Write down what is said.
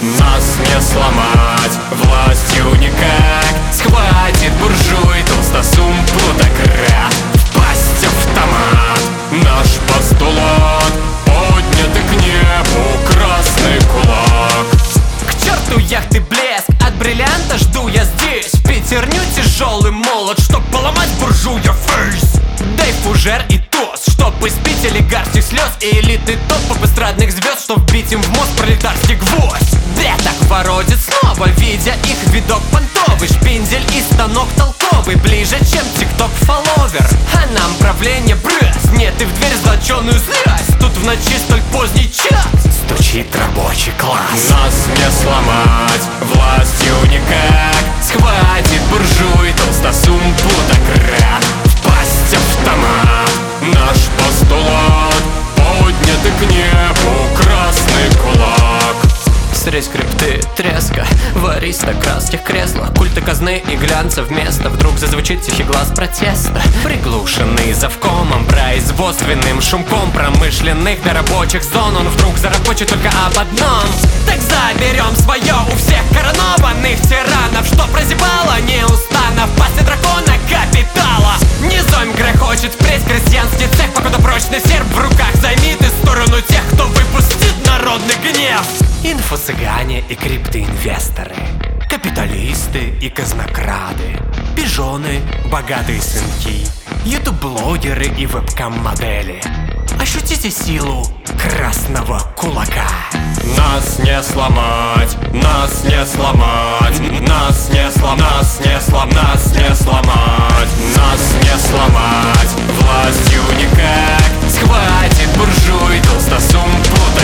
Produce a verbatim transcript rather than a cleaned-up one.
Нас не сломать властью никак. Схватит буржуй, толстосум, плутократ. Впасть автомат, наш постулат. Поднятый к небу красный кулак. К черту яхты блеск, от бриллианта жду я здесь. В пятерню тяжелый молот, чтоб поломать буржуя фейс. Дай фужер и тост, чтоб испить олигарских слез. И элитный топ эстрадных звезд, чтоб вбить им в мозг пролетарский гвоздь. Да так воротит снова, видя их видок понтовый. Шпиндель и станок толковый, ближе, чем тикток-фолловер. А нам правление брыз, нет, и в дверь злоченую злясь. Тут в ночи столь поздний час стучит рабочий класс. Нас не сломать властью никак. Схватит буржуй, толстосум, плутократ. Впасть автомат, наш постулат. Поднятый к небу красный кулак. Средь скрипты, треска в аристократских креслах. Культы казны и глянца вместо. Вдруг зазвучит тихий глаз протеста, приглушенный завкомом, производственным шумком промышленных до рабочих зон. Он вдруг зарабочит только об одном: так заберем свое у всех коронованных тиранов, что прозябало неустанно в пасти дракона капитала. Низом грохочет впредь крестьянский цех, покуда прочный серп в руках займет и сторону тех, кто выпустит народный гнев. Инфо-цыгане и криптоинвесторы, капиталисты и казнокрады, пижоны, богатые сынки, ютуб-блогеры и вебкам-модели. Ощутите силу красного кулака. Нас не сломать, нас не сломать. Нас не сломать, нас не сломать, нас не сломать. Нас не сломать властью никак. Схватит буржуй, толстосум, плутократ.